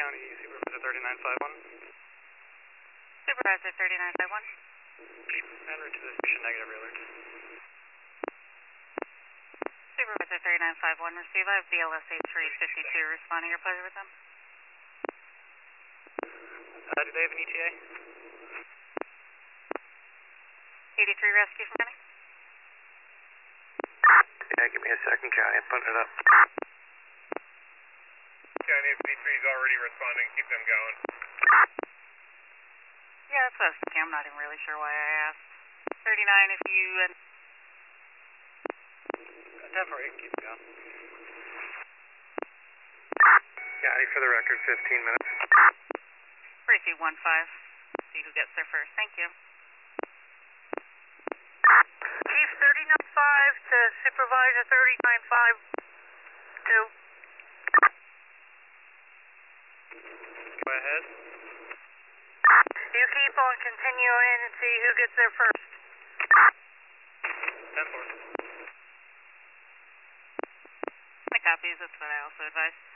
County, Supervisor 3951. Supervisor 3951. En route to the station, negative alert. Supervisor 3951, receive. I have BLS 8352 responding. Your pleasure with them. Do they have an ETA? 83 rescue from County. Yeah, give me a second, County. I'm putting it up. County, if B3 is already responding, keep them going. Yeah, that's what I was thinking. I'm not even really sure why I asked. 39, if you... 10-4, you can keep it going. County, for the record, 15 minutes. Receive 1-5. See who gets there first. Thank you. Chief 39-5 to Supervisor 39-5-2. Go ahead. You keep on continuing and see who gets there first. 10-4. My copies, that's what I also advise.